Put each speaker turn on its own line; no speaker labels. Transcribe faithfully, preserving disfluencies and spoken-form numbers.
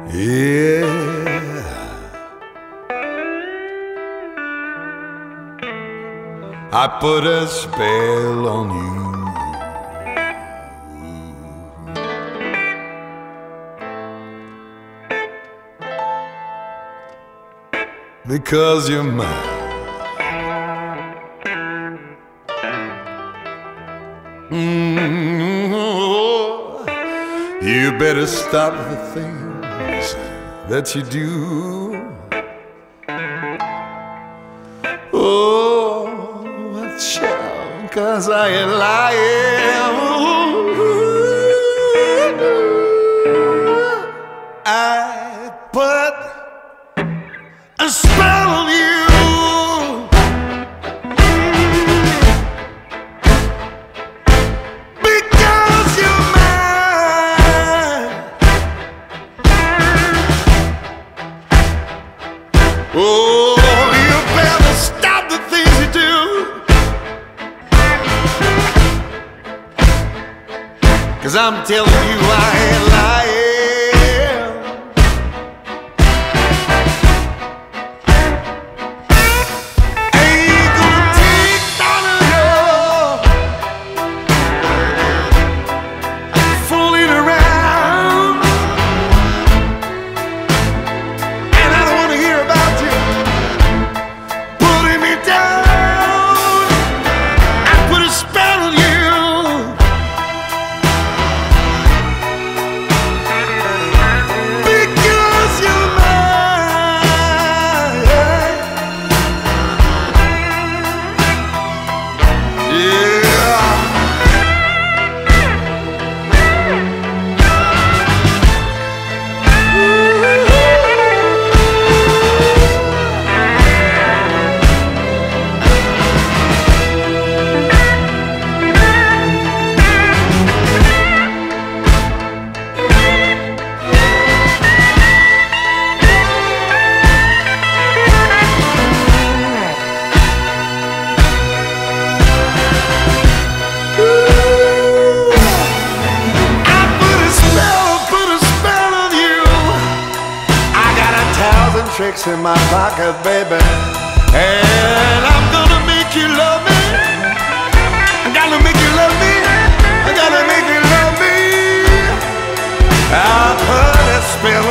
Yeah, I put a spell on you. Because you're mine. Mm-hmm. You better stop the things that you do. Oh, child, 'cause I ain't lying. I put a spell on you. Because you're mine. Oh, you better stop the things you do. 'Cause I'm telling you I ain't lying. Tricks in my pocket, baby, and I'm gonna make you love me. I'm gonna make you love me. I'm gonna make you love me. I'll put a spell